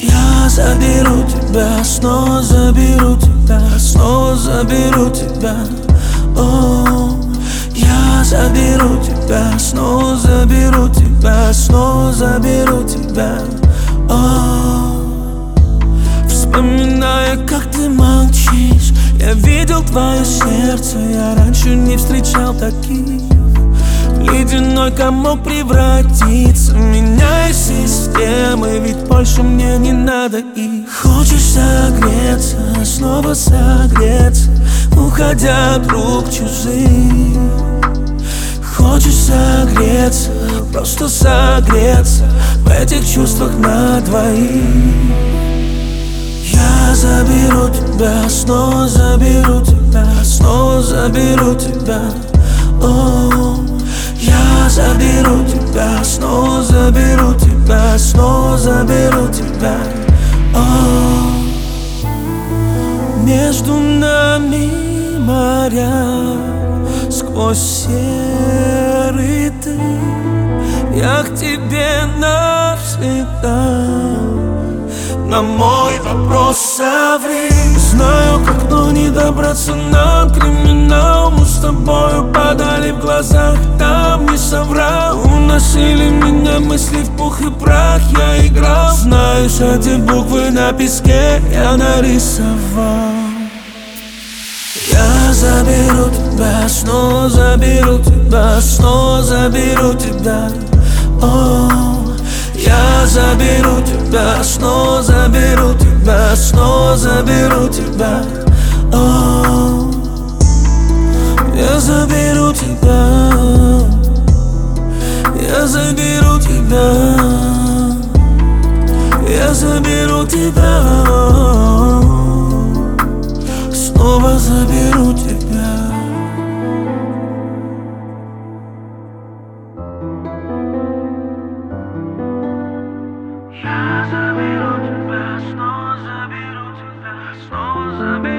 Я заберу тебя, снова заберу тебя, снова заберу тебя. О, я заберу тебя, снова заберу тебя, снова заберу тебя. О, вспоминая, как ты молчишь, я видел твое сердце, я раньше не встречал таких. Ледяной комок превратится, меняя системы, ведь больше мне не надо их. Хочешь согреться, снова согреться, уходя от рук чужих. Хочешь согреться, просто согреться в этих чувствах на двоих. Я заберу тебя, снова заберу тебя, снова заберу тебя. О, я заберу тебя, снова заберу тебя, снова заберу тебя. О, между нами моря, сквозь серый дым, я к тебе навсегда. На мой вопрос соври. Знаю, как, но не добраться нам. Криминал, мы с тобою падали в глазах, там не соврал. Уносили меня мысли в пух и прах, я играл. Знаешь, эти буквы на песке я нарисовал. Я заберу тебя, снова заберу тебя, снова заберу тебя. О, я заберу тебя, снова заберу тебя, снова заберу тебя. О, я заберу тебя, я заберу тебя, я заберу тебя, снова заберу тебя. Я заберу тебя, снова заберу тебя, снова заберу.